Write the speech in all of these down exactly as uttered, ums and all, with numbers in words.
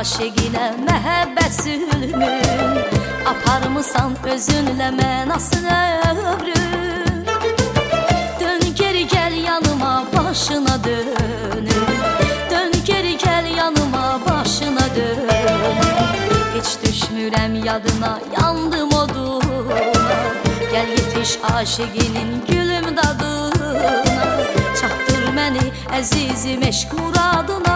aşiqinə məhəbbət zülmü, aparmısan özünlə mənasın ömrüm. Dön geri gəl yanıma, başına dönüm. Dön geri gəl yanıma, başına dönüm. Heç düşmürəm yadına, yandım oduna. Gəl yetiş aşiqinin gülüm dadına, çatdır məni əzizim eşq muradına.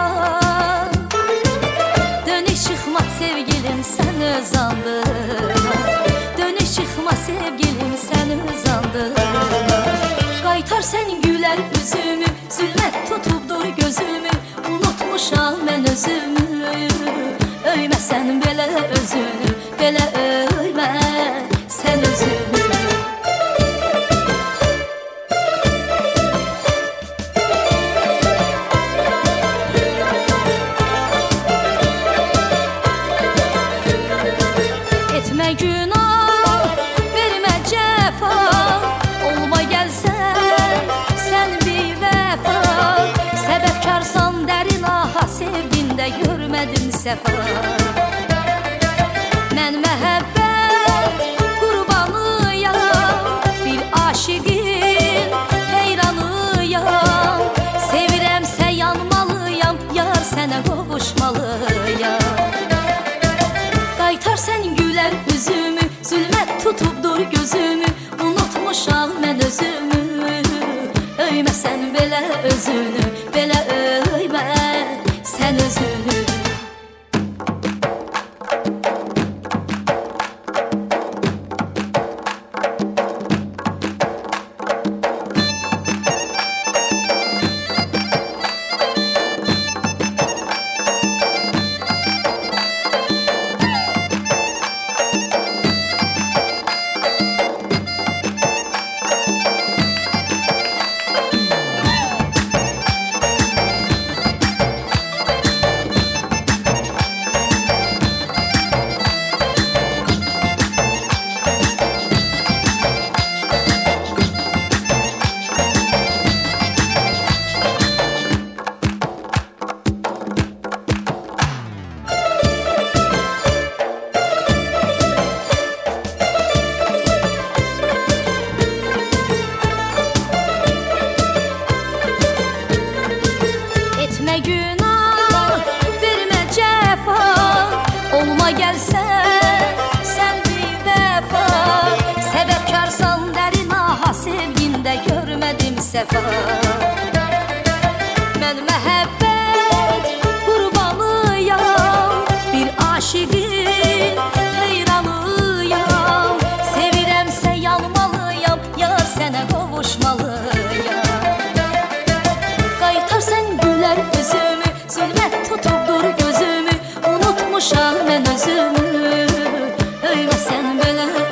Dönüş çıxma sevgilim sən öz andına, dönüş çıxma sevgilim sən öz andına. Qaytar sən gülər üzümü, zülmət tutubdur gözümü, unutmuşam mən özümü. Öyməsən belə özünü, belə öymə sən özünü. Etmə günah, vermə cəfa, olma gəlsən sən bir vəfa. Səbəbkarsan dərin aha, sevgində görmədim səfa. Mən məhəbbət qurbanıyam, bir aşiqin heyranıyam. Sevirəmsə yanmalıyam, yar sənə qovuşmalıyam. Qaytar sən gülər üzümü, zülmət tutubdur gözümü, unutmuşam mən özümü. Öyməsən belə özünü, belə öymə sən özünü. Etmə günah, vermə cəfa, olma gəlsən sən bir vəfa. Səbəbkarsan dərin aha, sevgində görmədim səfa. Mən məhəbbət qurbanıyam, bir aşiqin heyranıyam. Sevirəmsə yanmalıyam, yar sənə qovuşmalıyam. Qaytar sən gülər üzümü, zülmət tutubdur gözümü, unutmuşam mən özümü. Öyməsən belə